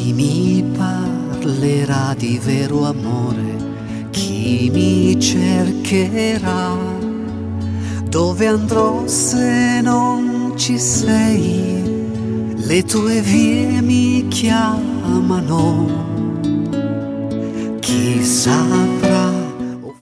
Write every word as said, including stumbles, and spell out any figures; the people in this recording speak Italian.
Chi mi parlerà di vero amore? Chi mi cercherà? Dove andrò se non ci sei? Le tue vie mi chiamano. Chi saprà